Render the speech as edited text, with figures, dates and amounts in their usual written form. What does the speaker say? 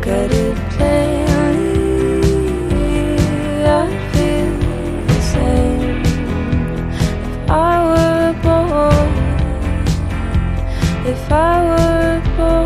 look at it plainly, I feel the same. If I were born, if I were born